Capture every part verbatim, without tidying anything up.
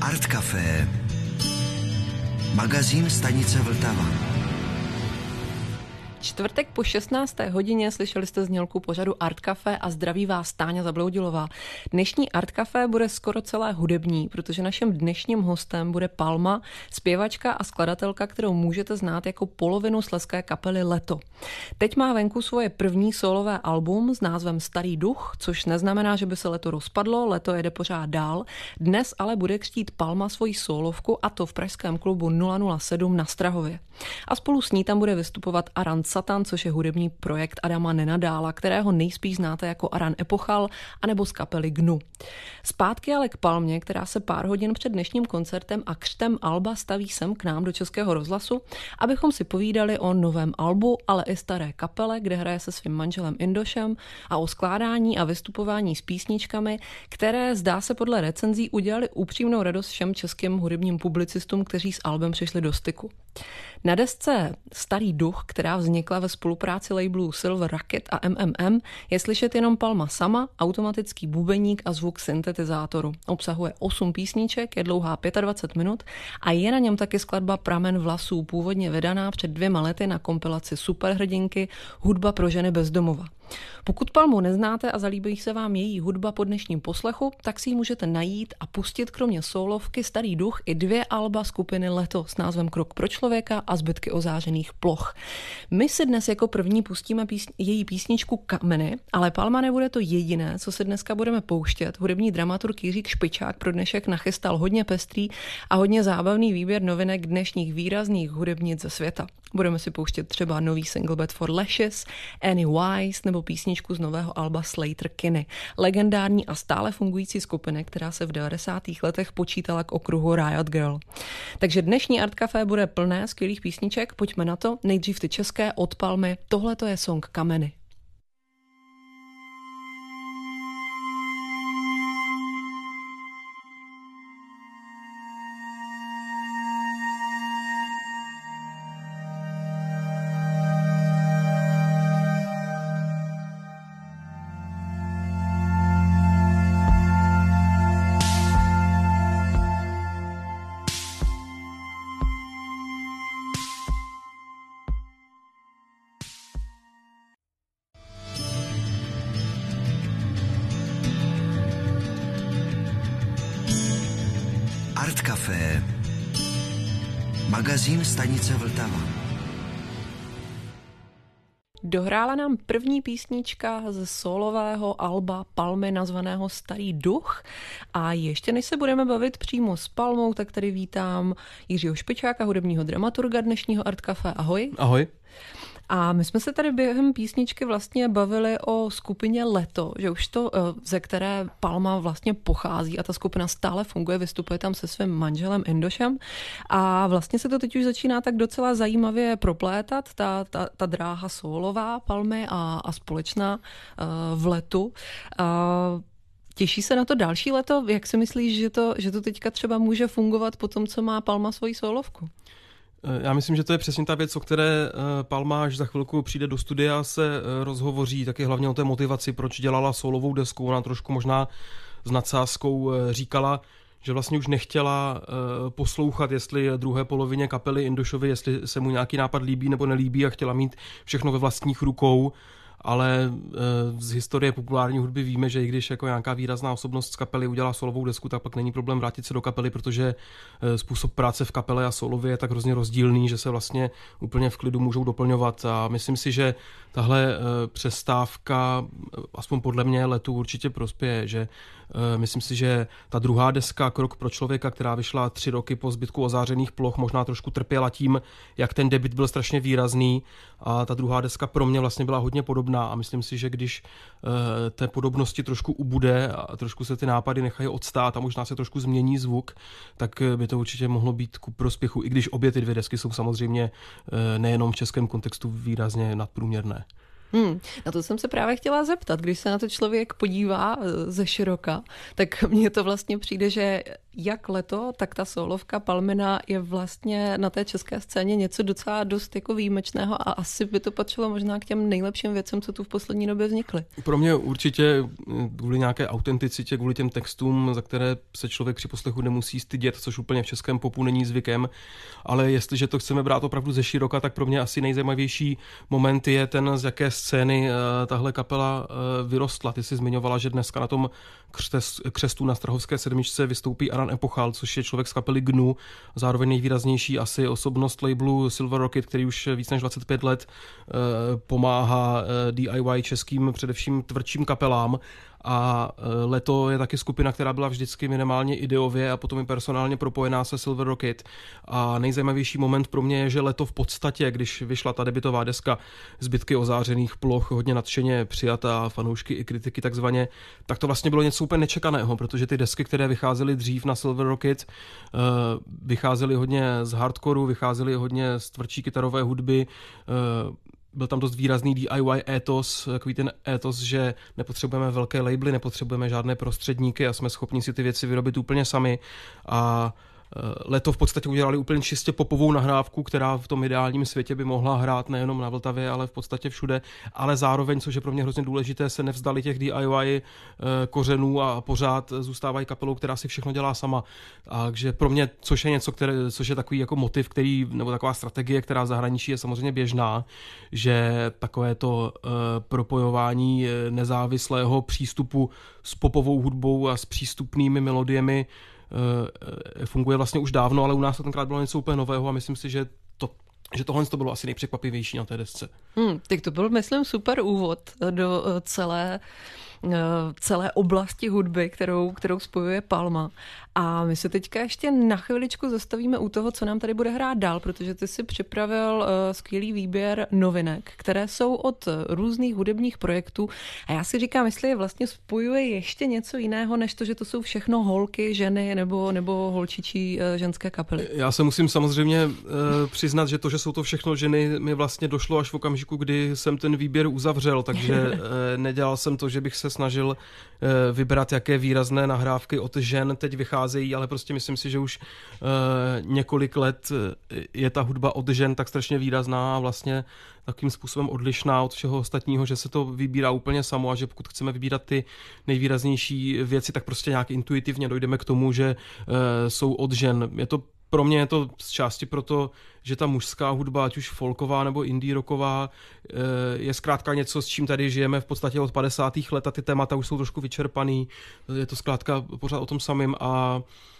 Art Café, magazín stanice Vltava. Čtvrtek po šestnácté hodině slyšeli jste znělku pořadu Art Café a zdraví vás Táňa Zabloudilová. Dnešní Art Café bude skoro celé hudební, protože naším dnešním hostem bude Palma, zpěvačka a skladatelka, kterou můžete znát jako polovinu slezské kapely Leto. Teď má venku svoje první sólové album s názvem Starý duch, což neznamená, že by se Leto rozpadlo, Leto jede pořád dál. Dnes ale bude křtít Palma svoji sólovku, a to v pražském klubu nula nula sedm na Strahově. A spolu s ní tam bude vystupovat Aran Satan, což je hudební projekt Adama Nenadála, kterého nejspíš znáte jako Aran Epochal anebo z kapely Gnu. Zpátky ale k Palmě, která se pár hodin před dnešním koncertem a křtem alba staví sem k nám do Českého rozhlasu, abychom si povídali o novém albu, ale i staré kapele, kde hraje se svým manželem Indošem, a o skládání a vystupování s písničkami, které zdá se podle recenzí udělali upřímnou radost všem českým hudebním publicistům, kteří s albem přišli do styku. Na desce Starý duch, která vznikla ve spolupráci labelů Silver Rocket a M M M, je slyšet jenom Palma sama, automatický bubeník a zvuk syntetizátoru. Obsahuje osm písniček, je dlouhá dvacet pět minut a je na něm taky skladba Pramen vlasů, původně vydaná před dvěma lety na kompilaci Superhrdinky Hudba pro ženy bez domova. Pokud Palmu neznáte a zalíbí se vám její hudba po dnešním poslechu, tak si ji můžete najít a pustit kromě soulovky Starý duch i dvě alba skupiny Leto s názvem Krok pro člověka a Zbytky ozářených ploch. My si dnes jako první pustíme písni, její písničku Kameny, ale Palma nebude to jediné, co se dneska budeme pouštět. Hudební dramaturg Jiří Špičák pro dnešek nachystal hodně pestrý a hodně zábavný výběr novinek dnešních výrazných hudebnic ze světa. Budeme si pouštět třeba nový single Bad for Lashes, Annie Wise nebo písničku z nového alba Slater Kinney, legendární a stále fungující skupiny, která se v devadesátých letech počítala k okruhu Riot Girl. Takže dnešní Art Café bude plné skvělých písniček, pojďme na to, nejdřív ty české od Palmy, tohle to je song Kameny. Art Café, magazín stanice Vltava. Dohrála nám první písnička ze solového alba Palmy nazvaného Starý duch a ještě než se budeme bavit přímo s Palmou, tak tady vítám Jiřího Špičáka, hudebního dramaturga dnešního Art Café. Ahoj. Ahoj. A my jsme se tady během písničky vlastně bavili o skupině Leto, že už to, ze které Palma vlastně pochází a ta skupina stále funguje, vystupuje tam se svým manželem Indošem a vlastně se to teď už začíná tak docela zajímavě proplétat, ta, ta, ta dráha sólová Palmy a, a společná uh, v Letu. Uh, Těší se na to další leto? Jak si myslíš, že to, že to teďka třeba může fungovat po tom, co má Palma svoji sólovku? Já myslím, že to je přesně ta věc, o které Palma, až za chvilku přijde do studia, se rozhovoří, taky hlavně o té motivaci, proč dělala solovou desku. Ona trošku možná s nadsázkou říkala, že vlastně už nechtěla poslouchat, jestli druhé polovině kapely Indošovi, jestli se mu nějaký nápad líbí nebo nelíbí, a chtěla mít všechno ve vlastních rukou. Ale z historie populární hudby víme, že i když jako nějaká výrazná osobnost z kapely udělá solovou desku, tak pak není problém vrátit se do kapely, protože způsob práce v kapele a solově je tak hrozně rozdílný, že se vlastně úplně v klidu můžou doplňovat. A myslím si, že tahle přestávka, aspoň podle mě, Letu určitě prospěje, že myslím si, že ta druhá deska Krok pro člověka, která vyšla tři roky po Zbytku ozářených ploch, možná trošku trpěla tím, jak ten debut byl strašně výrazný, a ta druhá deska pro mě vlastně byla hodně podobná a myslím si, že když uh, té podobnosti trošku ubude a trošku se ty nápady nechají odstát a možná se trošku změní zvuk, tak by to určitě mohlo být ku prospěchu, i když obě ty dvě desky jsou samozřejmě uh, nejenom v českém kontextu výrazně nadprůměrné. Hmm, na to jsem se právě chtěla zeptat. Když se na to člověk podívá ze široka, tak mně to vlastně přijde, že jak Leto, tak ta solovka Palmina je vlastně na té české scéně něco docela dost jako výjimečného a asi by to patřilo možná k těm nejlepším věcem, co tu v poslední době vznikly. Pro mě určitě kvůli nějaké autenticitě, kvůli těm textům, za které se člověk při poslechu nemusí stydět, což úplně v českém popu není zvykem, ale jestliže to chceme brát opravdu ze široka, tak pro mě asi nejzajímavější moment je ten, z jaké scény tahle kapela vyrostla. Ty jsi zmiňovala, že dneska na tom křestu na Strahovské sedmičce vystoupí Aran Epochal, což je člověk z kapely Gnu, zároveň nejvýraznější asi osobnost labelu Silver Rocket, který už víc než dvacet pět let pomáhá D I Y českým, především tvrdším kapelám. A Leto je taky skupina, která byla vždycky minimálně ideově a potom i personálně propojená se Silver Rocket. A nejzajímavější moment pro mě je, že Leto v podstatě, když vyšla ta debutová deska Zbytky ozářených ploch, hodně nadšeně přijatá, fanoušky i kritiky takzvaně, tak to vlastně bylo něco úplně nečekaného, protože ty desky, které vycházely dřív na Silver Rocket, vycházely hodně z hardcoreu, vycházely hodně z tvrdší kytarové hudby, byl tam dost výrazný D I Y étos, takový ten étos, že nepotřebujeme velké labely, nepotřebujeme žádné prostředníky a jsme schopni si ty věci vyrobit úplně sami. A Leto v podstatě udělali úplně čistě popovou nahrávku, která v tom ideálním světě by mohla hrát nejenom na Vltavě, ale v podstatě všude, ale zároveň, což je pro mě hrozně důležité, se nevzdali těch D I Y kořenů a pořád zůstávají kapelou, která si všechno dělá sama. Takže pro mě, což je něco, které, což je takový jako motiv, který, nebo taková strategie, která v zahraničí je samozřejmě běžná, že takové to uh, propojování nezávislého přístupu s popovou hudbou a s přístupnými melodiemi funguje vlastně už dávno, ale u nás to tenkrát bylo něco úplně nového a myslím si, že to že tohle to bylo asi nejpřekvapivější na té desce. Hmm, tak to byl, myslím, super úvod do celé, celé oblasti hudby, kterou, kterou spojuje Palma. A my se teďka ještě na chviličku zastavíme u toho, co nám tady bude hrát dál, protože ty si připravil uh, skvělý výběr novinek, které jsou od různých hudebních projektů. A já si říkám, jestli je vlastně spojuje ještě něco jiného, než to, že to jsou všechno holky, ženy nebo, nebo holčičí uh, ženské kapely. Já se musím samozřejmě uh, přiznat, že to, že jsou to všechno ženy, mi vlastně došlo až v okamžiku, kdy jsem ten výběr uzavřel, takže uh, nedělal jsem to, že bych se snažil uh, vybrat, jaké výrazné nahrávky od žen teď vycházejí, ale prostě myslím si, že už uh, několik let je ta hudba od žen tak strašně výrazná a vlastně takým způsobem odlišná od všeho ostatního, že se to vybírá úplně samo a že pokud chceme vybírat ty nejvýraznější věci, tak prostě nějak intuitivně dojdeme k tomu, že uh, jsou od žen. Je to pro mě je to z části proto, že ta mužská hudba, ať už folková nebo indie rocková, je zkrátka něco, s čím tady žijeme v podstatě od padesátých let a ty témata už jsou trošku vyčerpaný. Je to zkrátka pořád o tom samém a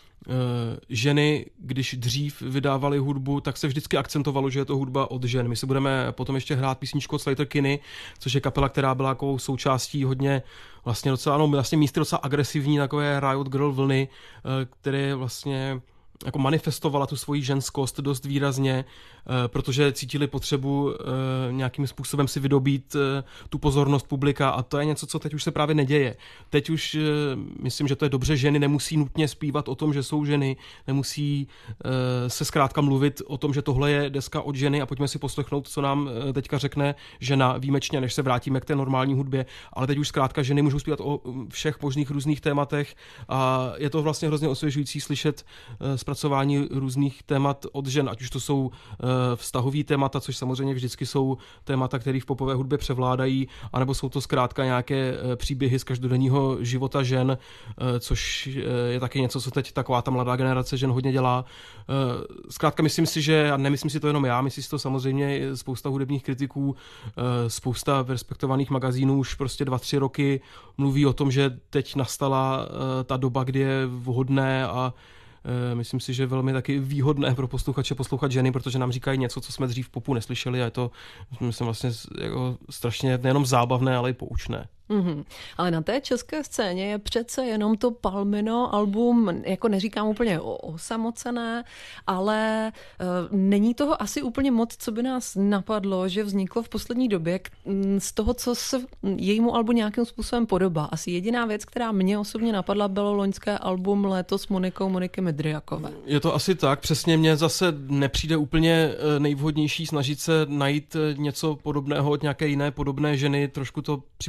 ženy, když dřív vydávaly hudbu, tak se vždycky akcentovalo, že je to hudba od žen. My si budeme potom ještě hrát písničku od Sleater-Kinney, což je kapela, která byla takovou součástí hodně vlastně docela, no vlastně místy docela agresivní, takové Riot Girl vlny, které vlastně jako manifestovala tu svoji ženskost dost výrazně, protože cítili potřebu nějakým způsobem si vydobít tu pozornost publika a to je něco, co teď už se právě neděje. Teď už myslím, že to je dobře, ženy nemusí nutně zpívat o tom, že jsou ženy, nemusí se zkrátka mluvit o tom, že tohle je deska od ženy a pojďme si poslechnout, co nám teďka řekne žena výjimečně, než se vrátíme k té normální hudbě, ale teď už zkrátka ženy můžou zpívat o všech možných různých tématech a je to vlastně hrozně osvěžující slyšet zpracování různých témat od žen, ať už to jsou vztahový témata, což samozřejmě vždycky jsou témata, které v popové hudbě převládají, anebo jsou to zkrátka nějaké příběhy z každodenního života žen, což je taky něco, co teď taková ta mladá generace žen hodně dělá. Zkrátka myslím si, že, a nemyslím si to jenom já, myslím si to samozřejmě spousta hudebních kritiků, spousta respektovaných magazínů už prostě dva, tři roky mluví o tom, že teď nastala ta doba, kdy je vhodné a myslím si, že velmi taky výhodné pro posluchače poslouchat ženy, protože nám říkají něco, co jsme dřív v popu neslyšeli a je to, myslím, vlastně jako strašně nejenom zábavné, ale i poučné. Mm-hmm. Ale na té české scéně je přece jenom to Palmino album, jako neříkám úplně osamocené, ale uh, není toho asi úplně moc, co by nás napadlo, že vzniklo v poslední době z toho, co se jejímu albu nějakým způsobem podobá. Asi jediná věc, která mě osobně napadla, bylo loňské album Léto s Monikou Moniky Midriakové. Je to asi tak, přesně mně zase nepřijde úplně nejvhodnější snažit se najít něco podobného od nějaké jiné podobné ženy, trošku to připomíná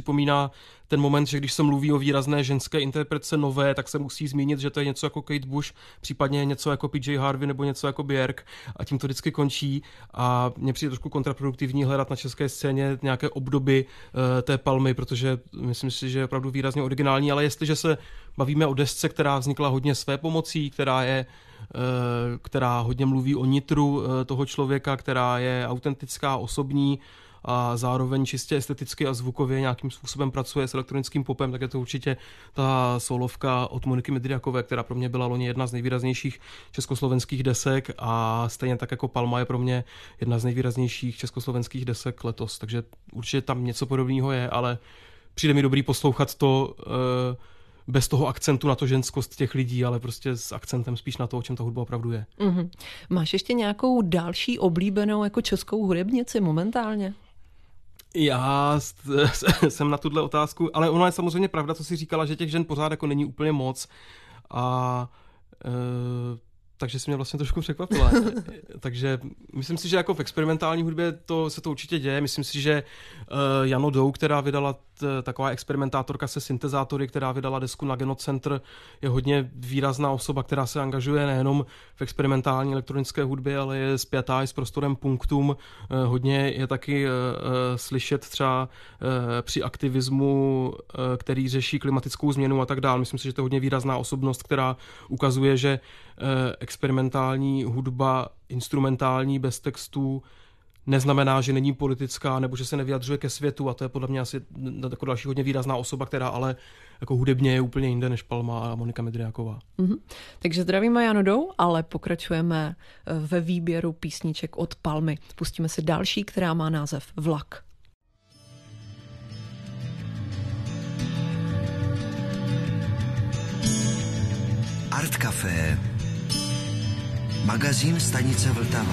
možná ten moment, že když se mluví o výrazné ženské interpretace nové, tak se musí zmínit, že to je něco jako Kate Bush, případně něco jako P J Harvey nebo něco jako Björk a tím to vždycky končí a mně přijde trošku kontraproduktivní hledat na české scéně nějaké obdoby uh, té Palmy, protože myslím si, že je opravdu výrazně originální, ale jestliže se bavíme o desce, která vznikla hodně své pomocí, která je která hodně mluví o nitru toho člověka, která je autentická, osobní a zároveň čistě esteticky a zvukově nějakým způsobem pracuje s elektronickým popem, tak je to určitě ta solovka od Moniky Midriakové, která pro mě byla loni jedna z nejvýraznějších československých desek a stejně tak jako Palma je pro mě jedna z nejvýraznějších československých desek letos, takže určitě tam něco podobného je, ale přijde mi dobrý poslouchat to bez toho akcentu na to ženskost těch lidí, ale prostě s akcentem spíš na to, o čem ta hudba opravdu je. Mm-hmm. Máš ještě nějakou další oblíbenou jako českou hudebnici momentálně? Já jsem na tuhle otázku, ale ono je samozřejmě pravda, co jsi říkala, že těch žen pořád jako není úplně moc a e, takže jsi mě vlastně trošku překvapila. Takže myslím si, že jako v experimentální hudbě to se to určitě děje. Myslím si, že uh, Jano Dou, která vydala t, taková experimentátorka se syntezátory, která vydala desku na Genocentr, je hodně výrazná osoba, která se angažuje nejenom v experimentální elektronické hudbě, ale je spjatá i s prostorem punktum. Uh, hodně je taky uh, slyšet třeba uh, při aktivismu, uh, který řeší klimatickou změnu a tak dále. Myslím si, že to je hodně výrazná osobnost, která ukazuje, že uh, experimentální hudba, instrumentální, bez textů, neznamená, že není politická nebo že se nevyjadřuje ke světu a to je podle mě asi jako další hodně výrazná osoba, která ale jako hudebně je úplně jinde než Palma a Monika Midriaková. Mm-hmm. Takže zdravíme Janu Dou, ale pokračujeme ve výběru písniček od Palmy. Pustíme si další, která má název Vlak. Art Café, magazín stanice Vltava.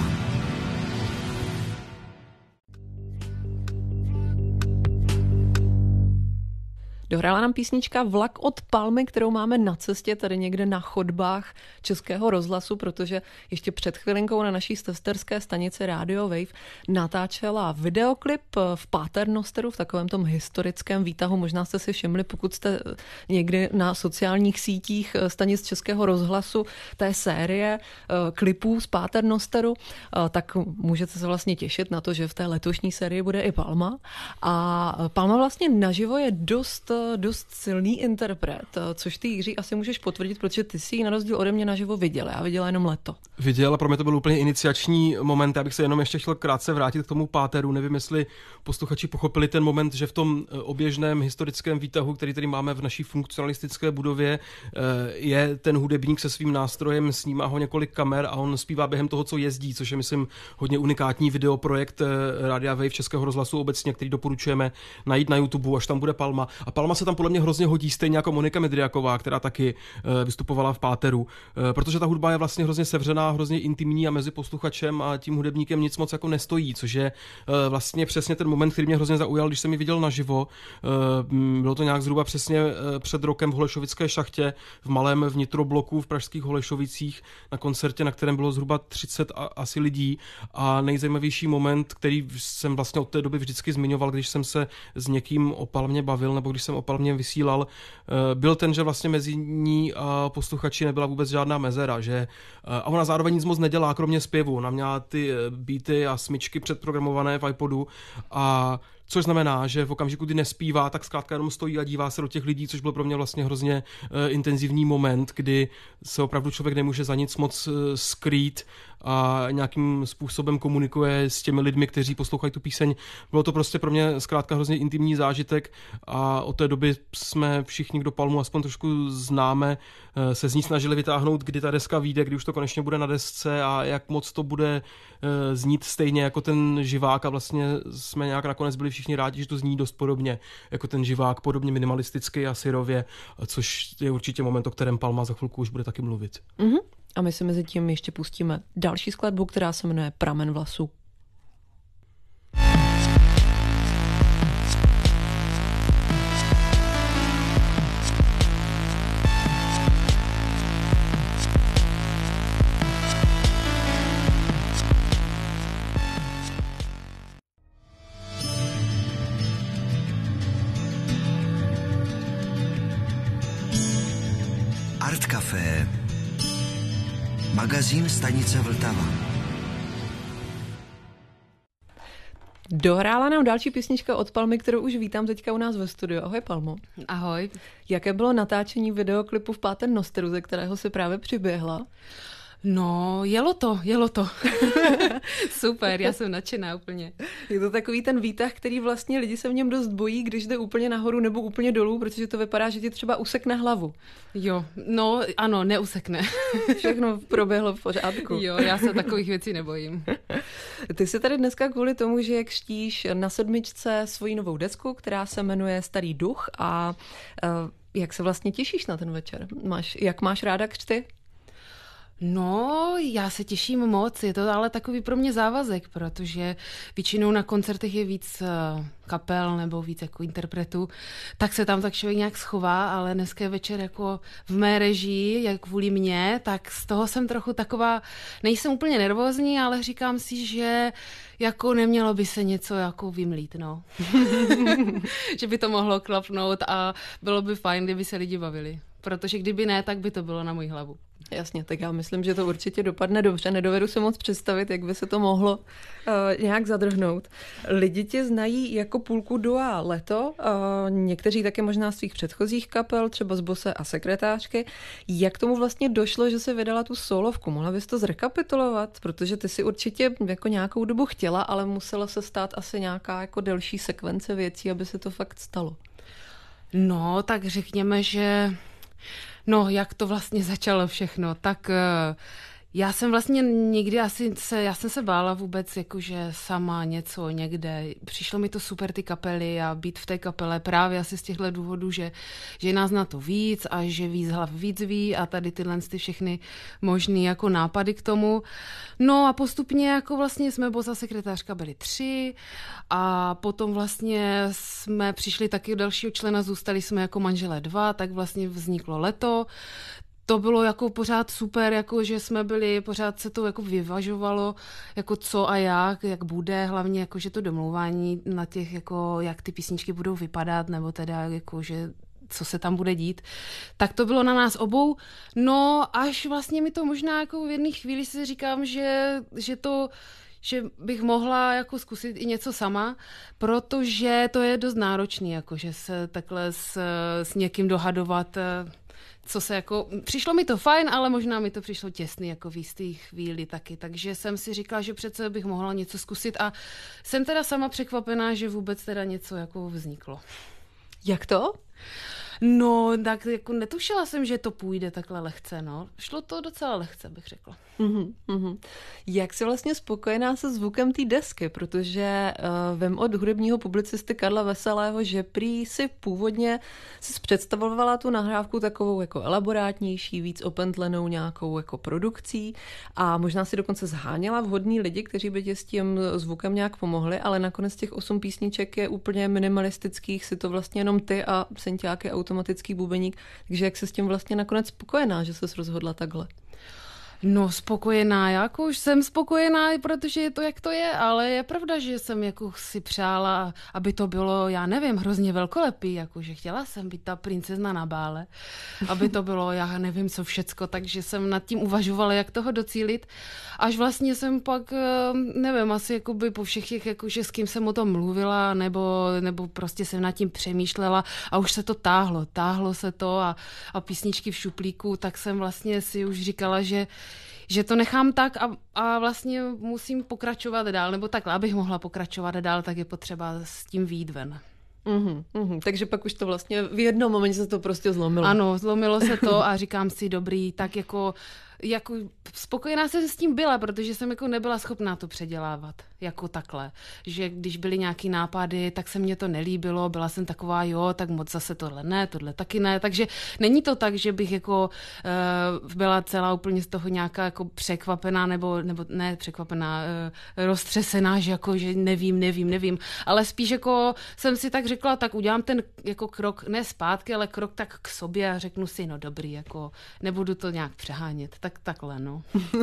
Dohrála nám písnička Vlak od Palmy, kterou máme na cestě tady někde na chodbách Českého rozhlasu, protože ještě před chvilinkou na naší sesterské stanici Radio Wave natáčela videoklip v Paternosteru, v takovém tom historickém výtahu. Možná jste si všimli, pokud jste někdy na sociálních sítích stanic Českého rozhlasu té série klipů z Paternosteru, tak můžete se vlastně těšit na to, že v té letošní sérii bude i Palma. A Palma vlastně naživo je dost dost silný interpret, což ty, Jiří, asi můžeš potvrdit, protože ty si ji na rozdíl ode mě naživo viděl. Já viděla jenom leto. Viděl a pro mě to byl úplně iniciační moment. Já bych se jenom ještě chtěl krátce vrátit k tomu páteru. Nevím, jestli posluchači pochopili ten moment, že v tom oběžném historickém výtahu, který tady máme v naší funkcionalistické budově, je ten hudebník se svým nástrojem, snímá ho několik kamer a on zpívá během toho, co jezdí, což je, myslím, hodně unikátní videoprojekt Radia Wave Českého rozhlasu obecně, který doporučujeme najít na YouTube, až tam bude Palma. A Palma se tam podle mě hrozně hodí, stejně jako Monika Midriaková, která taky e, vystupovala v Páteru, e, protože ta hudba je vlastně hrozně sevřená, hrozně intimní a mezi posluchačem a tím hudebníkem nic moc jako nestojí, což je e, vlastně přesně ten moment, který mě hrozně zaujal, když jsem ji viděl naživo. E, bylo to nějak zhruba přesně e, před rokem v Holešovické šachtě, v malém vnitrobloku v pražských Holešovicích na koncertě, na kterém bylo zhruba třicet a, asi lidí a nejzajímavější moment, který jsem vlastně od té doby vždycky zmiňoval, když jsem se s někým o Palmě bavil nebo když jsem o Palmě vysílal, byl ten, že vlastně mezi ní a posluchači nebyla vůbec žádná mezera, že a ona zároveň nic moc nedělá, kromě zpěvu. Ona měla ty beaty a smyčky předprogramované v iPodu a což znamená, že v okamžiku, kdy nespívá, tak zkrátka jenom stojí a dívá se do těch lidí, což byl pro mě vlastně hrozně uh, intenzivní moment, kdy se opravdu člověk nemůže za nic moc uh, skrýt a nějakým způsobem komunikuje s těmi lidmi, kteří poslouchají tu píseň. Bylo to prostě pro mě zkrátka hrozně intimní zážitek a od té doby jsme všichni, kdo Palmu aspoň trošku známe, uh, se z ní snažili vytáhnout, kdy ta deska vyjde, kdy už to konečně bude na desce a jak moc to bude uh, znít stejně jako ten živák a vlastně jsme nějak nakonec byli všichni rádi, že to zní dost podobně jako ten živák, podobně minimalisticky a syrově, což je určitě moment, o kterém Palma za chvilku už bude taky mluvit. Mm-hmm. A my si mezi tím ještě pustíme další skladbu, která se jmenuje Pramen vlasu. Café. Magazín stanice Vltava. Dohrála nám další písnička od Palmy, kterou už vítám teďka u nás ve studiu. Ahoj, Palmo. Ahoj. Jaké bylo natáčení videoklipu v Páter Nosteru, ze kterého se právě přiběhla? No, jelo to, jelo to. Super, já jsem nadšená úplně. Je to takový ten výtah, který vlastně lidi se v něm dost bojí, když jde úplně nahoru nebo úplně dolů, protože to vypadá, že ti třeba usekne hlavu. Jo, no ano, neusekne. Všechno proběhlo v pořádku. Jo, já se takových věcí nebojím. Ty jsi tady dneska kvůli tomu, že jak štíš na sedmičce svoji novou desku, která se jmenuje Starý duch, a uh, jak se vlastně těšíš na ten večer? Máš, jak máš ráda křty? No, já se těším moc, je to ale takový pro mě závazek, protože většinou na koncertech je víc kapel nebo víc jako interpretů, tak se tam tak člověk nějak schová, ale dneska je večer jako v mé režii, jak kvůli mě, tak z toho jsem trochu taková, nejsem úplně nervózní, ale říkám si, že jako nemělo by se něco jako vymlít, no. Že by to mohlo klapnout a bylo by fajn, kdyby se lidi bavili. Protože kdyby ne, tak by to bylo na moji hlavu. Jasně, tak já myslím, že to určitě dopadne dobře. Nedovedu si moc představit, jak by se to mohlo uh, nějak zadrhnout. Lidi tě znají jako půlku dua Leto, uh, někteří také možná z svých předchozích kapel, třeba z Bose a Sekretářky. Jak tomu vlastně došlo, že se vydala tu solovku? Mohla bys to zrekapitulovat? Protože ty si určitě jako nějakou dobu chtěla, ale musela se stát asi nějaká jako delší sekvence věcí, aby se to fakt stalo. No, tak řekněme, že no, jak to vlastně začalo všechno, tak uh, já jsem vlastně nikdy asi se, já jsem se bála vůbec jakože sama něco někde. Přišlo mi to super ty kapely a být v té kapele právě asi z těchto důvodů, že, že nás na to víc a že víc hlav víc ví a tady tyhle ty všechny možný jako nápady k tomu. No a postupně jako vlastně jsme Bosa Sekretářka byli tři a potom vlastně jsme přišli taky do dalšího člena, zůstali jsme jako manželé dva, tak vlastně vzniklo Leto. To bylo jako pořád super, jako že jsme byli, pořád se to jako vyvažovalo, jako co a jak, jak bude, hlavně jako že to domlouvání na těch, jako jak ty písničky budou vypadat, nebo teda jako že co se tam bude dít, tak to bylo na nás obou. No až vlastně mi to možná jako v jedné chvíli si říkám, že, že to že bych mohla jako zkusit i něco sama, protože to je dost náročný, jako že se takhle s, s někým dohadovat, co se jako, přišlo mi to fajn, ale možná mi to přišlo těsný jako v jistý chvíli taky, takže jsem si říkala, že přece bych mohla něco zkusit a jsem teda sama překvapená, že vůbec teda něco jako vzniklo. Jak to? No, tak jako netušila jsem, že to půjde takhle lehce, no. Šlo to docela lehce, bych řekla. Uhum, uhum. Jak jsi vlastně spokojená se zvukem té desky, protože uh, vím od hudebního publicisty Karla Veselého, že prý si původně si představovala tu nahrávku takovou jako elaborátnější, víc opentlenou nějakou jako produkcí a možná si dokonce zháněla vhodný lidi, kteří by tě s tím zvukem nějak pomohli, ale nakonec těch osm písniček je úplně minimalistických, si to vlastně jenom ty a synťák je automatický bubeník, takže jak jsi s tím vlastně nakonec spokojená, že jsi rozhodla takhle? No spokojená, já jako už jsem spokojená, protože je to, jak to je, ale je pravda, že jsem jako si přála, aby to bylo, já nevím, hrozně velkolepý, jakože chtěla jsem být ta princezna na bále, aby to bylo, já nevím co všecko, takže jsem nad tím uvažovala, jak toho docílit, až vlastně jsem pak, nevím, asi jakoby po všech těch, jakože s kým jsem o tom mluvila, nebo, nebo prostě jsem nad tím přemýšlela a už se to táhlo, táhlo se to a, a písničky v šuplíku, tak jsem vlastně si už říkala, že že to nechám tak a, a vlastně musím pokračovat dál, nebo takhle, abych mohla pokračovat dál, tak je potřeba s tím vyjít ven. Uhum, uhum. Takže pak už to vlastně v jednom momentě se to prostě zlomilo. Ano, zlomilo se to a říkám si, dobrý, tak jako, jako spokojená jsem s tím byla, protože jsem jako nebyla schopná to předělávat, jako takhle. Že když byly nějaký nápady, tak se mně to nelíbilo, byla jsem taková, jo, tak moc zase tohle ne, tohle taky ne, takže není to tak, že bych jako uh, byla celá úplně z toho nějaká jako překvapená, nebo, nebo ne překvapená, uh, roztřesená, že jako, že nevím, nevím, nevím, ale spíš jako jsem si tak řekla, tak udělám ten jako krok, ne zpátky, ale krok tak k sobě a řeknu si, no dobrý, jako nebudu to nějak přehánět. tak takhle, no.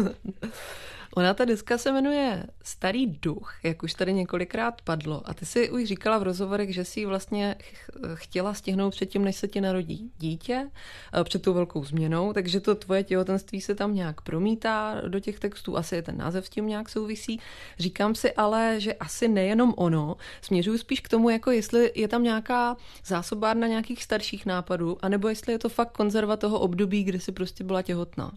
Ona ta deska se jmenuje Starý duch, jak už tady několikrát padlo. A ty si už říkala v rozhovorech, že si ji vlastně chtěla stihnout předtím, než se ti narodí dítě, před tou velkou změnou, takže to tvoje těhotenství se tam nějak promítá do těch textů, asi je ten název s tím nějak souvisí. Říkám si ale, že asi nejenom ono, směřuju spíš k tomu, jako jestli je tam nějaká zásobárna nějakých starších nápadů, anebo jestli je to fakt konzerva toho období, kdy si prostě byla těhotná.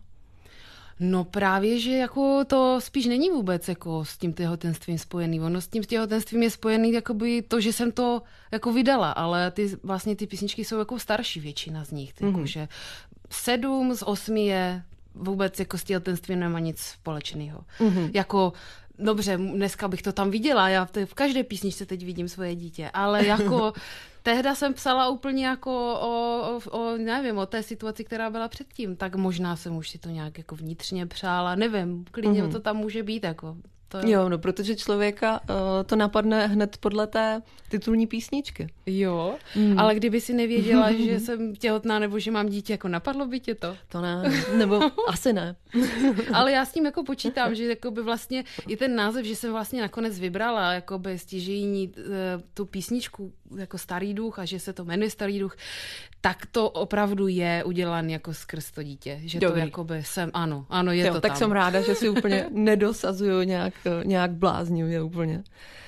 No právě, že jako to spíš není vůbec jako s tím těhotenstvím spojený. Ono s tím těhotenstvím je spojený jakoby to, že jsem to jako vydala, ale ty vlastně ty písničky jsou jako starší, většina z nich. Mm-hmm. Jakože sedm z osmi je vůbec jako s těhotenstvím nemá nic společného. Mm-hmm. Jako dobře, dneska bych to tam viděla, já v každé písničce teď vidím svoje dítě, ale jako tehda jsem psala úplně jako o, o, o, nevím, o té situaci, která byla předtím, tak možná jsem už si to nějak jako vnitřně přála, nevím, klidně mm-hmm. to tam může být, jako. To... Jo, no, protože člověka uh, to napadne hned podle té titulní písničky. Jo, mm. ale kdyby si nevěděla, že jsem těhotná nebo že mám dítě, jako napadlo by tě to? To ne, nebo asi ne. Ale já s tím jako počítám, že jakoby vlastně i ten název, že jsem vlastně nakonec vybrala jakoby stěžejní uh, tu písničku jako Starý duch a že se to jmenuje Starý duch, tak to opravdu je udělaný jako skrz to dítě. Že Dobrý. To jakoby jsem, ano, ano, je jo, to tak tam. jsem ráda, že si úplně nedosazuju nějak, nějak bláznivě úplně.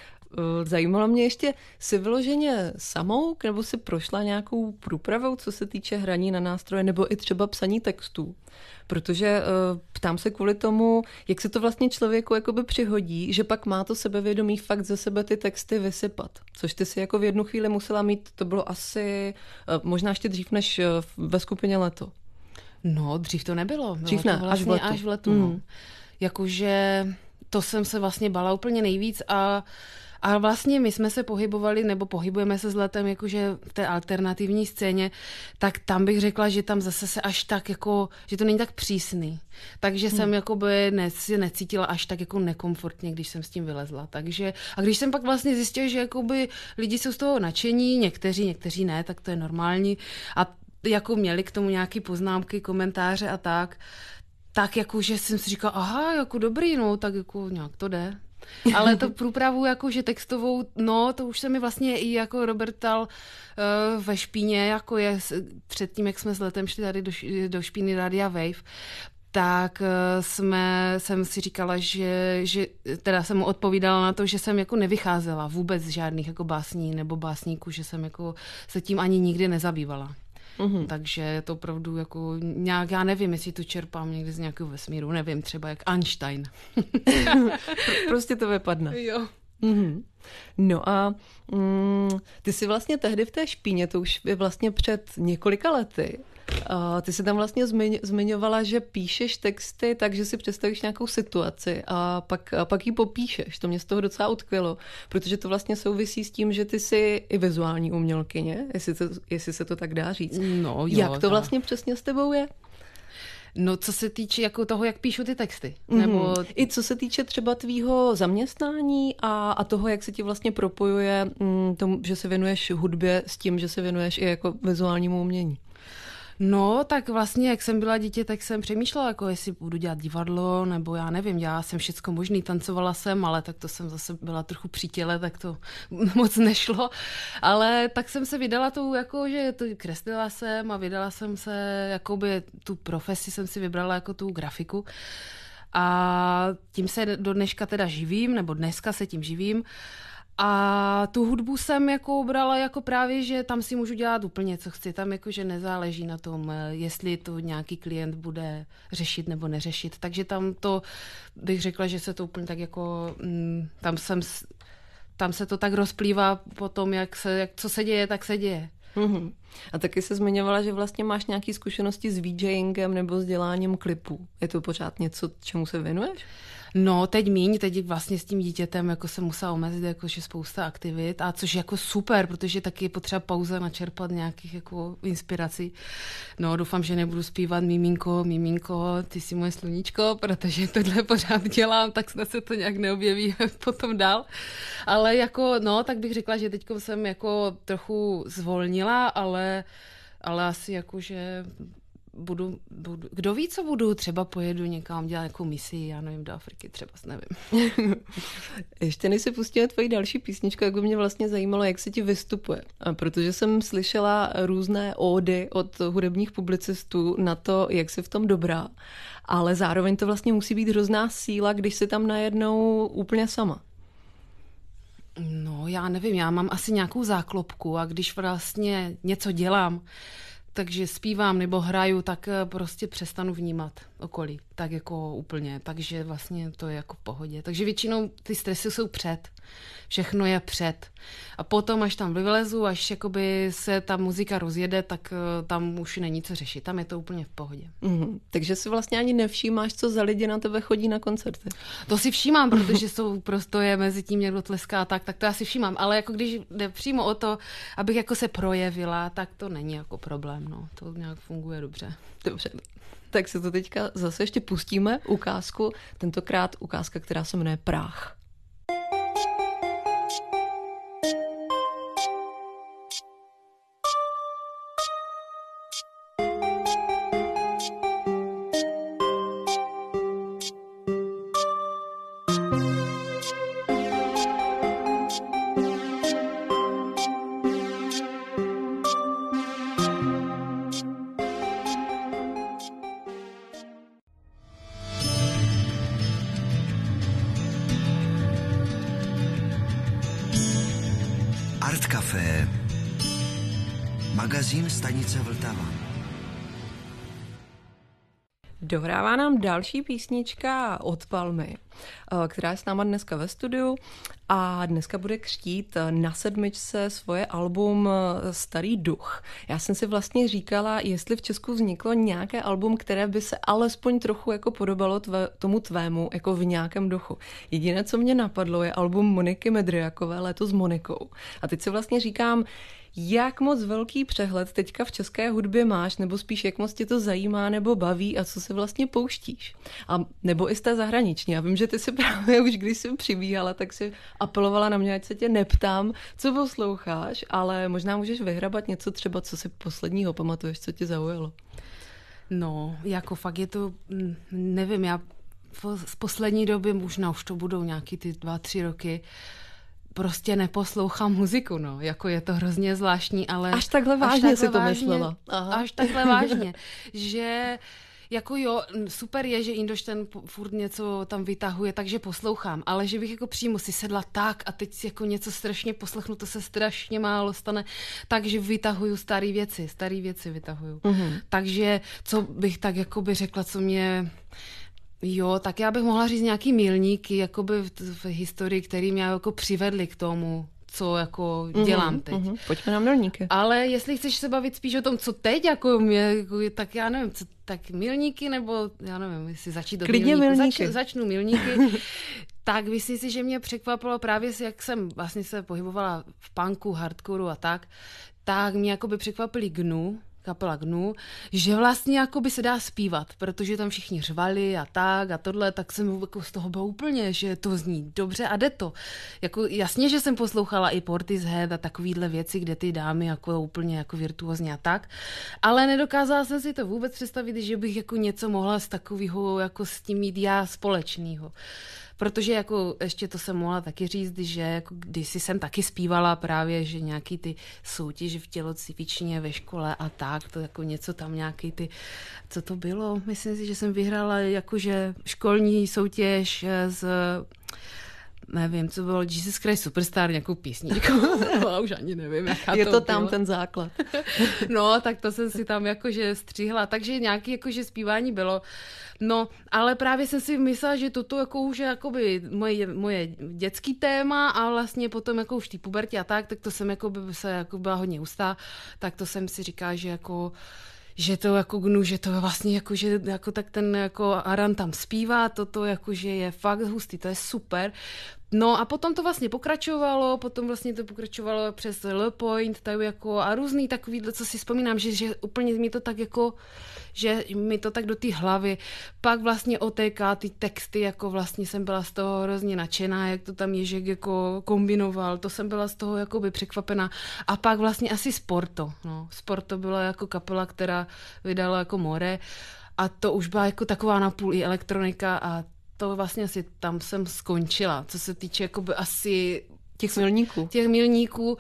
Zajímalo mě ještě, jsi vyloženě samouk, nebo si prošla nějakou průpravou, co se týče hraní na nástroje, nebo i třeba psaní textů? Protože uh, ptám se kvůli tomu, jak se to vlastně člověku jakoby přihodí, že pak má to sebevědomí fakt ze sebe ty texty vysypat. Což ty si jako v jednu chvíli musela mít, to bylo asi uh, možná ještě dřív než uh, ve skupině Leto. No, dřív to nebylo. Dřív bylo ne, to vlastně až v letu. Až v letu mm. no. Jakože to jsem se vlastně bala úplně nejvíc a A vlastně my jsme se pohybovali, nebo pohybujeme se s Letem jakože v té alternativní scéně, tak tam bych řekla, že tam zase se až tak jako, že to není tak přísný. Takže hmm. jsem jakoby ne, si necítila až tak jako nekomfortně, když jsem s tím vylezla. Takže, a když jsem pak vlastně zjistila, že jakoby lidi jsou z toho nadšení, někteří, někteří ne, tak to je normální. A jako měli k tomu nějaké poznámky, komentáře a tak, tak jakože jsem si říkala, aha, jako dobrý, no, tak jako nějak to jde. Ale to průpravu jakože textovou, no to už se mi vlastně i jako Robert ptal uh, ve Špíně, jako je předtím, jak jsme s Letem šli tady do, do Špíny Rádia Wave, tak uh, jsme, jsem si říkala, že, že teda jsem mu odpovídala na to, že jsem jako nevycházela vůbec z žádných jako básní nebo básníků, že jsem jako se tím ani nikdy nezabývala. Uhum. Takže je to opravdu jako nějak, já nevím, jestli to čerpám někdy z nějakého vesmíru, nevím, třeba jak Einstein. Prostě to vypadne. Jo. Uhum. No a mm, ty jsi vlastně tehdy v té Špíně, to už je vlastně před několika lety, a ty jsi tam vlastně zmiň, zmiňovala, že píšeš texty tak, že si představíš nějakou situaci a pak, a pak ji popíšeš. To mě z toho docela utkvělo, protože to vlastně souvisí s tím, že ty jsi i vizuální umělkyně, jestli, to, jestli se to tak dá říct. No, jo, jak to tak. vlastně přesně s tebou je? No, co se týče jako toho, jak píšu ty texty. Mm-hmm. Nebo... I co se týče třeba tvýho zaměstnání a, a toho, jak se ti vlastně propojuje mm, tomu, že se věnuješ hudbě s tím, že se věnuješ i jako vizuálnímu umění. No, tak vlastně, jak jsem byla dítě, tak jsem přemýšlela, jako jestli budu dělat divadlo, nebo já nevím, dělala jsem všecko možný, tancovala jsem, ale tak to jsem zase byla trochu při těle, tak to moc nešlo. Ale tak jsem se vydala tou, jako, že to kreslila jsem a vydala jsem se, jakoby tu profesi jsem si vybrala jako tu grafiku. A tím se do dneška teda živím, nebo dneska se tím živím. A tu hudbu jsem jako brala jako právě, že tam si můžu dělat úplně, co chci. Tam jakože nezáleží na tom, jestli to nějaký klient bude řešit nebo neřešit. Takže tam to bych řekla, že se to úplně tak jako, mm, tam jsem, tam se to tak rozplývá po tom, jak se, jak, co se děje, tak se děje. Mm-hmm. A taky se zmiňovala, že vlastně máš nějaké zkušenosti s VJingem nebo s děláním klipů. Je to pořád něco, čemu se věnuješ? No, teď míň, teď vlastně s tím dítětem jako se musela omezit jakože spousta aktivit, a což je jako super, protože taky je potřeba pauza načerpat nějakých jako inspirací. No, doufám, že nebudu zpívat miminko, miminko, ty jsi moje sluníčko, protože tohle pořád dělám, tak snad se to nějak neobjeví potom dál. Ale jako, no, tak bych řekla, že teď jsem jako trochu zvolnila, ale, ale asi jakože budu, budu, kdo ví, co budu, třeba pojedu někam dělat nějakou misi, já nevím, do Afriky třeba, nevím. Ještě než se pustíme tvoji další písničku, jak by mě vlastně zajímalo, jak se ti vystupuje. A protože jsem slyšela různé ódy od hudebních publicistů na to, jak jsi v tom dobrá, ale zároveň to vlastně musí být hrozná síla, když jsi tam najednou úplně sama. No, já nevím, já mám asi nějakou záklopku a když vlastně něco dělám, takže zpívám nebo hraju, tak prostě přestanu vnímat okolí, tak jako úplně, takže vlastně to je jako v pohodě. Takže většinou ty stresy jsou před, všechno je před. A potom, až tam vylezu, až jakoby se ta muzika rozjede, tak tam už není co řešit, tam je to úplně v pohodě. Mm, takže si vlastně ani nevšímáš, co za lidi na tebe chodí na koncerty. To si všímám, protože jsou prostoje mezi tím, někdo tleská tak, tak to já si všímám, ale jako když jde přímo o to, abych jako se projevila, tak to není jako problém, no. To nějak funguje dobře. Dobře. Tak se to teďka zase ještě pustíme, ukázku, tentokrát ukázka, která se jmenuje Práh. Art Café, magazín stanice Vltava. Dohrává nám další písnička od Palmy, která je s náma dneska ve studiu a dneska bude křtít na sedmičce svoje album Starý duch. Já jsem si vlastně říkala, jestli v Česku vzniklo nějaké album, které by se alespoň trochu jako podobalo tvé, tomu tvému, jako v nějakém duchu. Jediné, co mě napadlo, je album Moniky Medriakové Léto s Monikou. A teď si vlastně říkám, jak moc velký přehled teďka v české hudbě máš, nebo spíš jak moc tě to zajímá nebo baví a co se vlastně pouštíš? A nebo i z té zahraniční. Já vím, že ty si právě už když jsem přibíhala, tak si apelovala na mě, ať se tě neptám, co posloucháš, ale možná můžeš vyhrabat něco třeba, co si posledního pamatuješ, co tě zaujalo. No, jako fakt je to, nevím, já z poslední doby, možná už to budou nějaký ty dva, tři roky, prostě neposlouchám muziku, no, jako je to hrozně zvláštní, ale... Až takhle vážně až takhle si to vážně, myslela. Aha. Až takhle vážně, že jako jo, super je, že Indoš ten furt něco tam vytahuje, takže poslouchám, ale že bych jako přímo si sedla tak a teď si jako něco strašně poslechnu, to se strašně málo stane, takže vytahuju staré věci, staré věci vytahuju. Mm-hmm. Takže co bych tak jako by řekla, co mě... Jo, tak já bych mohla říct nějaký milníky jakoby v, v historii, který mě jako přivedli k tomu, co jako dělám mm-hmm, teď. Mm-hmm. Pojďme na milníky. Ale jestli chceš se bavit spíš o tom, co teď, jako mě, jako, tak já nevím, co, tak milníky, nebo já nevím, jestli začít od Klidně milníku. milníky. Zač, začnu milníky. Tak myslím si, že mě překvapilo právě, jak jsem vlastně se pohybovala v punku, hardcoreu a tak, tak mě jakoby překvapili Gnu, kapela Gnu, že vlastně jakoby se dá zpívat, protože tam všichni řvali a tak a tohle, tak jsem jako z toho byla úplně, že to zní dobře a jde to. Jako jasně, že jsem poslouchala i Portishead a takovýhle věci, kde ty dámy jako úplně jako virtuózně a tak, ale nedokázala jsem si to vůbec představit, že bych jako něco mohla z takového jako s tím mít já společného. Protože jako ještě to jsem mohla taky říct, že jako kdysi jsem taky zpívala právě, že nějaký ty soutěže v tělocvičně ve škole a tak, to jako něco tam nějaký ty, co to bylo? Myslím si, že jsem vyhrála jakože školní soutěž z... Nevím, co bylo Jesus Christ Superstar, nějakou písničku. Já už ani nevím, jaká je to to bylo. tam ten základ. No, tak to jsem si tam jakože střihla. Takže nějaké jakože zpívání bylo. No, ale právě jsem si myslela, že toto jako už je jakoby moje, moje dětský téma a vlastně potom jako už v té pubertě a tak, tak to jsem jakoby se jako byla hodně hustá, tak to jsem si říkala, že jako že to jako Gnu, že to vlastně jako, že jako tak ten jako Aran tam zpívá, toto jako, že je fakt hustý, to je super. No a potom to vlastně pokračovalo, potom vlastně to pokračovalo přes Le Point, tak jako a různý takovýhle, co si vzpomínám, že, že úplně mi to tak jako, že mi to tak do té hlavy. Pak vlastně O T K, ty texty, jako vlastně jsem byla z toho hrozně nadšená, jak to tam Ježek jako kombinoval, to jsem byla z toho jakoby překvapená. A pak vlastně asi Sporto, no. Sporto byla jako kapela, která vydala jako More a to už byla jako taková napůl i elektronika a to vlastně asi tam jsem skončila, co se týče jakoby asi těch milníků. Těch milníků,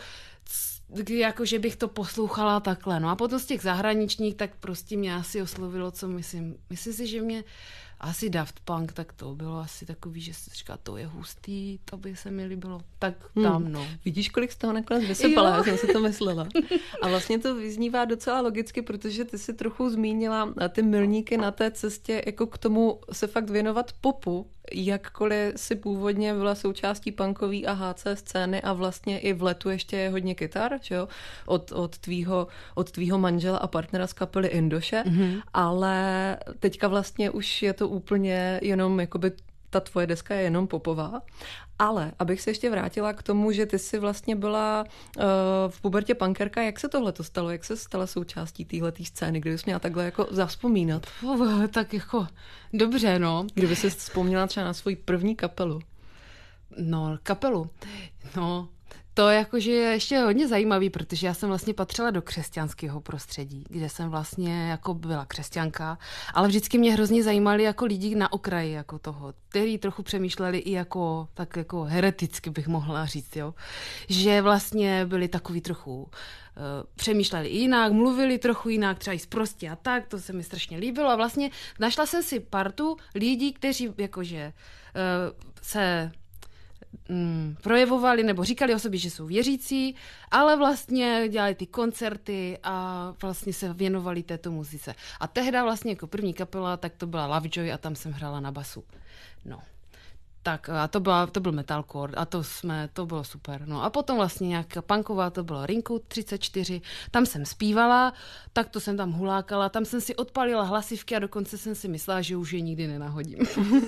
jakože bych to poslouchala takhle. No a potom z těch zahraničních, tak prostě mě asi oslovilo, co myslím. Myslím si, že mě asi Daft Punk, tak to bylo asi takový, že si říká, to je hustý, to by se mi líbilo. Tak tam, hmm. no. Vidíš, kolik z toho nakonec vysypala, já jsem si to myslela. A vlastně to vyznívá docela logicky, protože ty si trochu zmínila ty milníky na té cestě, jako k tomu se fakt věnovat popu, jakkoliv si původně byla součástí punkové a H C scény a vlastně i v letu ještě je hodně kytar, že jo? Od, od, tvýho, od tvýho manžela a partnera z kapely Indoše, mm-hmm. ale teďka vlastně už je to úplně jenom jakoby ta tvoje deska je jenom popová. Ale abych se ještě vrátila k tomu, že ty jsi vlastně byla uh, v pubertě punkerka, jak se tohle to stalo? Jak se stala součástí téhletý scény? Kdybys měla takhle jako zavzpomínat? Uh, tak jako dobře, no. Kdyby jsi vzpomněla třeba na svoji první kapelu? No, kapelu. No, to jakože je ještě hodně zajímavý, protože já jsem vlastně patřila do křesťanského prostředí, kde jsem vlastně jako byla křesťanka, ale vždycky mě hrozně zajímali jako lidi na okraji jako toho, kteří trochu přemýšleli i jako, tak jako hereticky bych mohla říct, jo. Že vlastně byli takový trochu, uh, přemýšleli jinak, mluvili trochu jinak, třeba i sprostě a tak, to se mi strašně líbilo a vlastně našla jsem si partu lidí, kteří jakože uh, se Mm, projevovali nebo říkali o sobě, že jsou věřící, ale vlastně dělali ty koncerty a vlastně se věnovali této muzice. A tehda vlastně jako první kapela, tak to byla Lovejoy a tam jsem hrála na basu. No. Tak a to, byla, to byl metalcore a to jsme, to bylo super. No a potom vlastně nějaká punková, to bylo Rinku třicet čtyři, tam jsem zpívala, tak to jsem tam hulákala, tam jsem si odpalila hlasivky a dokonce jsem si myslela, že už je nikdy nenahodím.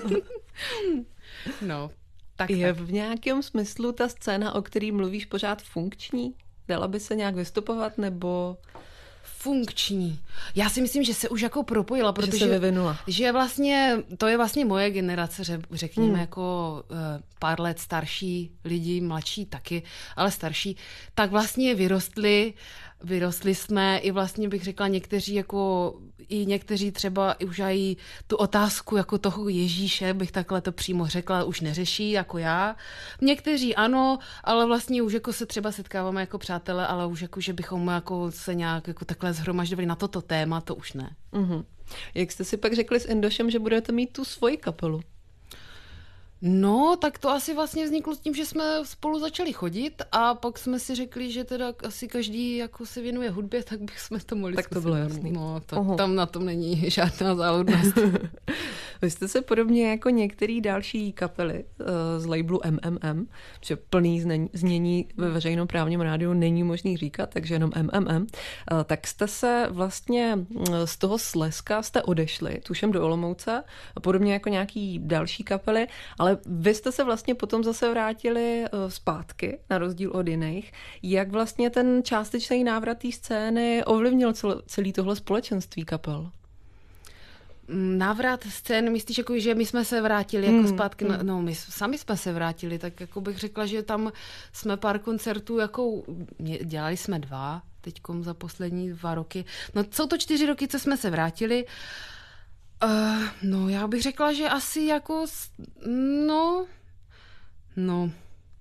No. Tak, je tak. v nějakém smyslu ta scéna, o který mluvíš, pořád funkční? Dala by se nějak vystupovat, nebo... Funkční. Já si myslím, že se už jako propojila, protože... Že se vyvinula. Že vlastně, to je vlastně moje generace, řekněme, hmm. jako uh, pár let starší lidi, mladší taky, ale starší, tak vlastně vyrostli, vyrostli jsme i vlastně bych řekla někteří jako, i někteří třeba už i tu otázku jako toho Ježíše, bych takhle to přímo řekla, už neřeší jako já. Někteří ano, ale vlastně už jako se třeba setkáváme jako přátelé, ale už jako, že bychom jako se nějak jako takhle zhromažďovali na toto téma, to už ne. Mm-hmm. Jak jste si pak řekli s Indošem, že budete mít tu svoji kapelu? No, tak to asi vlastně vzniklo s tím, že jsme spolu začali chodit a pak jsme si řekli, že teda asi každý jako se věnuje hudbě, tak bychom to mohli Tak to bylo jasný. No, tak tam na tom není žádná záludnost. Vy jste se podobně jako některé další kapely uh, z labelu M M M, že plný znění ve veřejnoprávním rádiu není možný říkat, takže jenom M M M, uh, tak jste se vlastně z toho Slezska jste odešli, tuším do Olomouce, podobně jako nějaký další kapely, ale vy jste se vlastně potom zase vrátili uh, zpátky, na rozdíl od jiných. Jak vlastně ten částečný návrat té scény ovlivnil cel, celý tohle společenství kapel? Návrat scén, myslíš, jako, že my jsme se vrátili jako hmm, zpátky, hmm. no my sami jsme se vrátili, tak jako bych řekla, že tam jsme pár koncertů, jako dělali jsme dva, teďkom za poslední dva roky, no jsou to čtyři roky, co jsme se vrátili, uh, no já bych řekla, že asi jako, no, no,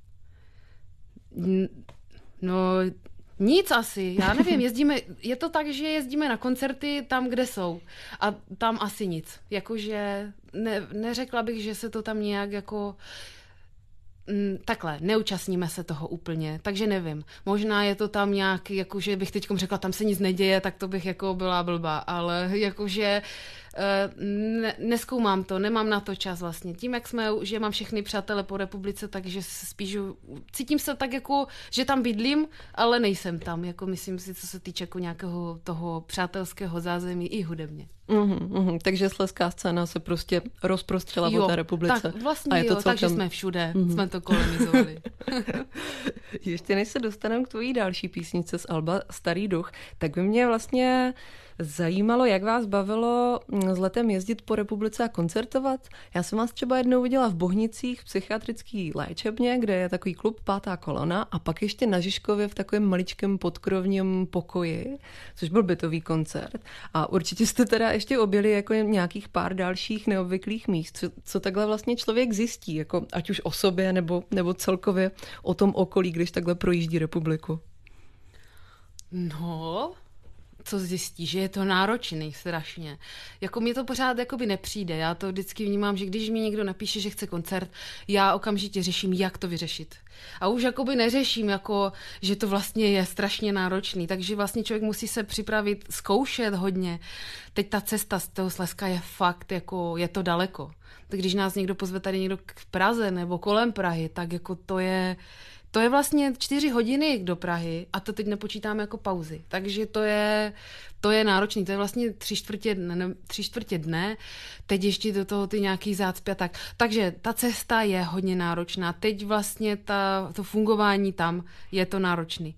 no, nic asi, já nevím, jezdíme, je to tak, že jezdíme na koncerty tam, kde jsou a tam asi nic, jakože ne, neřekla bych, že se to tam nějak jako, m, takhle, neúčastníme se toho úplně, takže nevím, možná je to tam nějak, jakože bych teďkom řekla, tam se nic neděje, tak to bych jako byla blbá, ale jakože ne, nezkoumám to, nemám na to čas vlastně. Tím, jak jsme, že mám všechny přátele po republice, takže spíš cítím se tak jako, že tam bydlím, ale nejsem tam, jako myslím si, co se týče jako nějakého toho přátelského zázemí i hudebně. Uhum, uhum. Takže slezská scéna se prostě rozprostřela Jo, po té republice. Tak vlastně a je to jo, celkem... takže jsme všude, uhum. jsme to kolonizovali. Ještě než se dostaneme k tvojí další písničce z alba Starý duch, tak by mě vlastně zajímalo, jak vás bavilo s letem jezdit po republice a koncertovat. Já jsem vás třeba jednou viděla v Bohnicích v psychiatrické léčebně, kde je takový klub Pátá kolona, a pak ještě na Žižkově v takovém maličkém podkrovním pokoji, což byl bytový koncert. A určitě jste teda ještě objeli jako nějakých pár dalších neobvyklých míst. Co, co takhle vlastně člověk zjistí, jako ať už o sobě nebo, nebo celkově o tom okolí, když takhle projíždí republiku? No... co zjistí, že je to náročný strašně. Jako mi to pořád jakoby nepřijde. Já to vždycky vnímám, že když mi někdo napíše, že chce koncert, já okamžitě řeším, jak to vyřešit. A už jakoby neřeším, jako, že to vlastně je strašně náročný. Takže vlastně člověk musí se připravit, zkoušet hodně. Teď ta cesta z toho Slezska je fakt, jako je to daleko. Tak když nás někdo pozve tady někdo k Praze nebo kolem Prahy, tak jako to je... To je vlastně čtyři hodiny do Prahy a to teď nepočítáme jako pauzy. Takže to je, to je náročný. To je vlastně tři čtvrtě dne, tři čtvrtě dne. Teď ještě do toho ty nějaký zácpy a tak. Takže ta cesta je hodně náročná. Teď vlastně ta, to fungování tam je to náročný.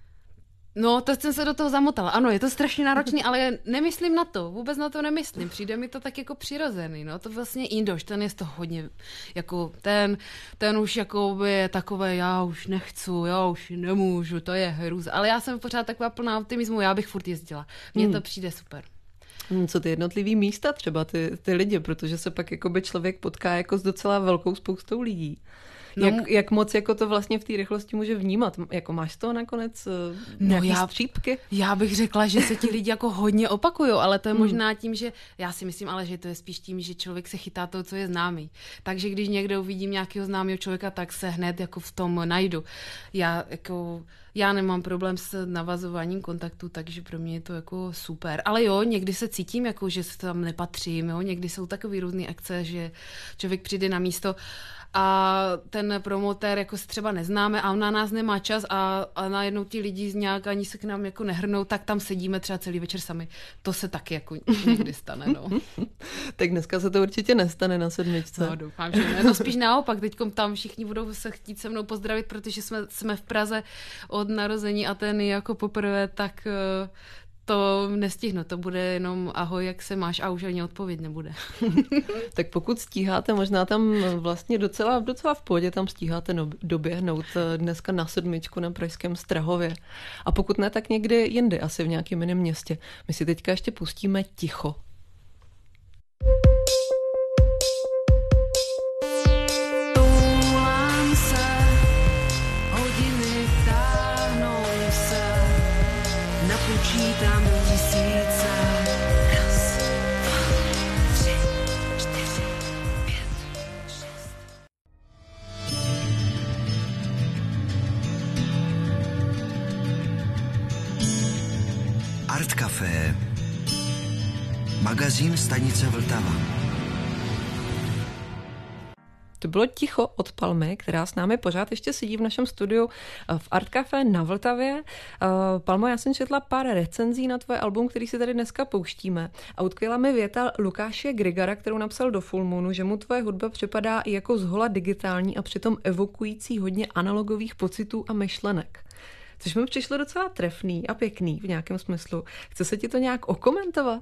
No, to jsem se do toho zamotala. Ano, je to strašně náročný, ale nemyslím na to. Vůbec na to nemyslím. Přijde mi to tak jako přirozený. No, to vlastně Indoš, ten je z toho hodně, jako ten, ten už jako je takové, já už nechci, já už nemůžu, to je hrůza. Ale já jsem pořád taková plná optimismu, já bych furt jezdila. Mně to přijde super. Co ty jednotlivý místa třeba, ty, ty lidi, protože se pak jakoby člověk potká jako s docela velkou spoustou lidí. No, jak, jak moc jako to vlastně v té rychlosti může vnímat? Jako máš z toho nakonec no já, střípky? Já bych řekla, že se ti lidi jako hodně opakují, ale to je hmm. možná tím, že já si myslím, ale že to je spíš tím, že člověk se chytá toho, co je známý. Takže když někde uvidím nějakého známého člověka, tak se hned jako v tom najdu. Já jako... Já nemám problém s navazováním kontaktu, takže pro mě je to jako super. Ale jo, někdy se cítím, jako, že se tam nepatřím. Jo? Někdy jsou takové různé akce, že člověk přijde na místo a ten promotér jako se třeba neznáme a on na nás nemá čas a, a najednou ti lidi nějak ani se k nám jako nehrnou, tak tam sedíme třeba celý večer sami. To se taky jako někdy stane. No. Tak dneska se to určitě nestane na sedmičce. No, doufám, že ne. No spíš naopak, teďkom tam všichni budou se chtít se mnou pozdravit, protože jsme, jsme v Praze od narození Atény jako poprvé, tak to nestihnu, to bude jenom ahoj, jak se máš a už ani odpověď nebude. Tak pokud stíháte, možná tam vlastně docela, docela v pohodě tam stíháte no, doběhnout dneska na sedmičku na pražském Strahově. A pokud ne, tak někdy jindy, asi v nějakém jiném městě. My si teďka ještě pustíme Ticho. Počítám do tisíce. Raz, dva, tři, čtyři, pět, šest. Art Café. Magazín stanice Vltava. To bylo Ticho od Palmy, která s námi pořád ještě sedí v našem studiu v Art Café na Vltavě. Palmo, já jsem četla pár recenzí na tvoje album, který si tady dneska pouštíme. A utkvěla mi věta Lukáše Grigara, kterou napsal do Full Moonu, že mu tvoje hudba připadá i jako zhola digitální a přitom evokující hodně analogových pocitů a myšlenek. Což mi přišlo docela trefný a pěkný v nějakém smyslu. Chce se ti to nějak okomentovat?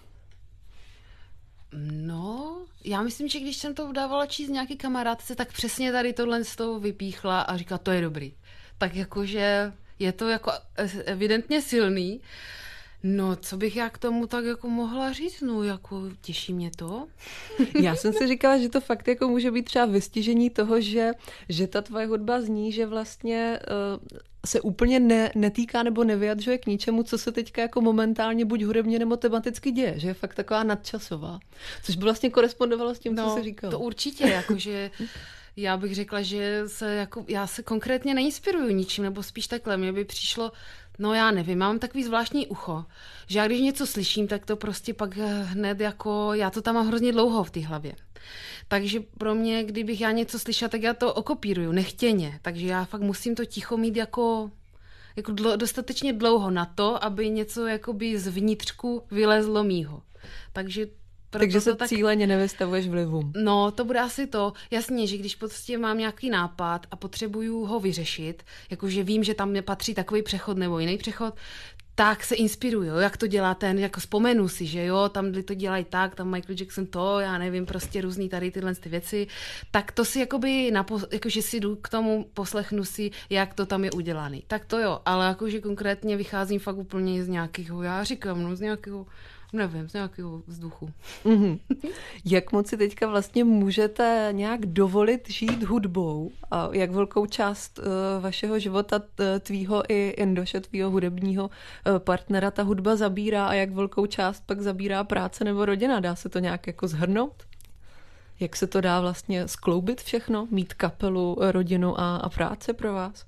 No, já myslím, že když jsem to dávala číst nějaký kamarádce, tak přesně tady tohle z toho vypíchla a říkala, to je dobrý. Tak jakože je to jako evidentně silný. No, co bych já k tomu tak jako mohla říct? No, jako těší mě to. Já jsem si říkala, že to fakt jako může být třeba vystižení toho, že, že ta tvoje hudba zní, že vlastně uh, se úplně ne, netýká nebo nevyjadřuje k ničemu, co se teďka jako momentálně buď hudebně nebo tematicky děje, že je fakt taková nadčasová. Což by vlastně korespondovalo s tím, no, co jsi říkala. To určitě, jakože já bych řekla, že se jako, já se konkrétně neinspiruju ničím, nebo spíš takhle, mně by přišlo, No já nevím, mám takový zvláštní ucho, že já když něco slyším, tak to prostě pak hned jako, já to tam mám hrozně dlouho v té hlavě. Takže pro mě, kdybych já něco slyšela, tak já to okopíruju, nechtěně. Takže já fakt musím to ticho mít jako, jako dlo, dostatečně dlouho na to, aby něco jakoby z vnitřku vylezlo mýho. Takže Takže se tak... cíleně nevystavuješ vlivům. No, to bude asi to. Jasně, že když prostě mám nějaký nápad a potřebuju ho vyřešit, jakože vím, že tam nepatří takový přechod nebo jiný přechod, tak se inspiruju, jak to dělá ten, jako vzpomenu si, že jo, tam to dělají tak, tam Michael Jackson to, já nevím, prostě různý tady tyhle ty věci, tak to si jakoby, napo, jakože si jdu k tomu, poslechnu si, jak to tam je udělaný. Tak to jo, ale jakože konkrétně vycházím fakt úplně z nějakého, já říkám, no z nějakého, nevím, z nějakého vzduchu. Mm-hmm. Jak moc si teďka vlastně můžete nějak dovolit žít hudbou? A jak velkou část uh, vašeho života, tvýho i Indoše, tvýho hudebního uh, partnera ta hudba zabírá a jak velkou část pak zabírá práce nebo rodina? Dá se to nějak jako shrnout? Jak se to dá vlastně skloubit všechno? Mít kapelu, rodinu a, a práce pro vás?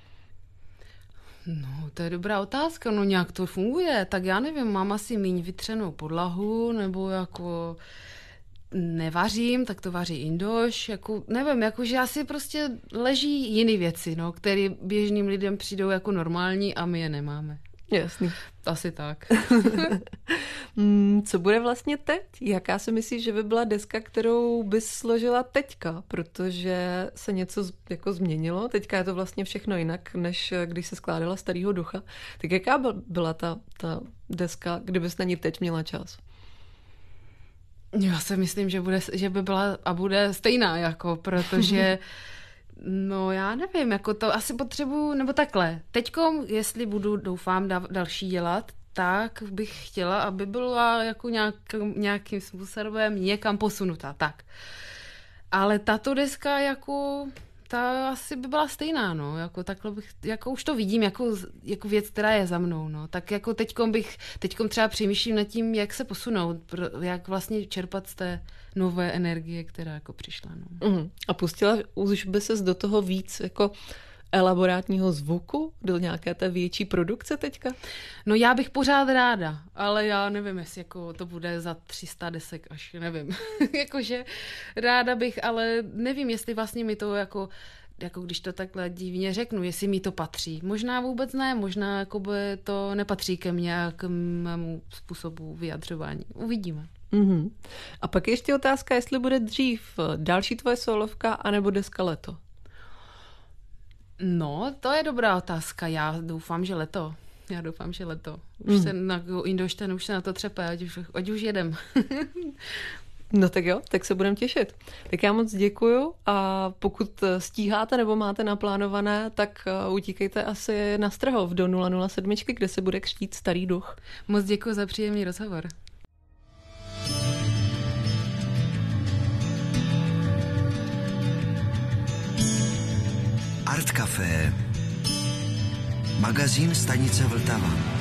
No, to je dobrá otázka, no nějak to funguje, tak já nevím, mám asi míň vytřenou podlahu, nebo jako nevařím, tak to vaří Indoš, jako nevím, jakože asi prostě leží jiný věci, no, které běžným lidem přijdou jako normální a my je nemáme. Jasný. Asi tak. Co bude vlastně teď? Jaká si myslíš, že by byla deska, kterou bys složila teďka? Protože se něco jako změnilo. Teďka je to vlastně všechno jinak, než když se skládala Starýho ducha. Tak jaká byla ta, ta deska, kdybys na ní teď měla čas? Já si myslím, že, bude, že by byla a bude stejná, jako, protože no já nevím, jako to asi potřebuju, nebo takhle. Teďkom, jestli budu, doufám, da, další dělat, tak bych chtěla, aby byla jako nějak, nějakým způsobem někam posunutá, tak. Ale tato deska jako, ta asi by byla stejná, no, jako takhle bych, jako už to vidím, jako, jako věc, která je za mnou, no, tak jako teďkom bych, teďkom třeba přemýšlím nad tím, jak se posunout, jak vlastně čerpat z té nové energie, která jako přišla, no. Mm. A pustila už by ses do toho víc jako elaborátního zvuku, do nějaké té větší produkce teďka? No já bych pořád ráda, ale já nevím, jestli jako to bude za tři sta desek až, nevím. Jakože ráda bych, ale nevím, jestli vlastně mi to jako, jako když to takhle divně řeknu, jestli mi to patří. Možná vůbec ne, možná jakoby to nepatří ke mně, k mému způsobu vyjadřování. Uvidíme. Mm-hmm. A pak ještě otázka, jestli bude dřív další tvoje solovka, anebo deska leto? No, to je dobrá otázka. Já doufám, že leto. Já doufám, že leto. Už Mm. se na Indoš ten už se na to třepe, ať už, ať už jedem. No tak jo, tak se budeme těšit. Tak já moc děkuju a pokud stíháte nebo máte naplánované, tak utíkejte asi na Strhov do nula nula sedm, kde se bude křtít Starý duch. Moc děkuji za příjemný rozhovor. Art Café. Magazín stanice Vltava.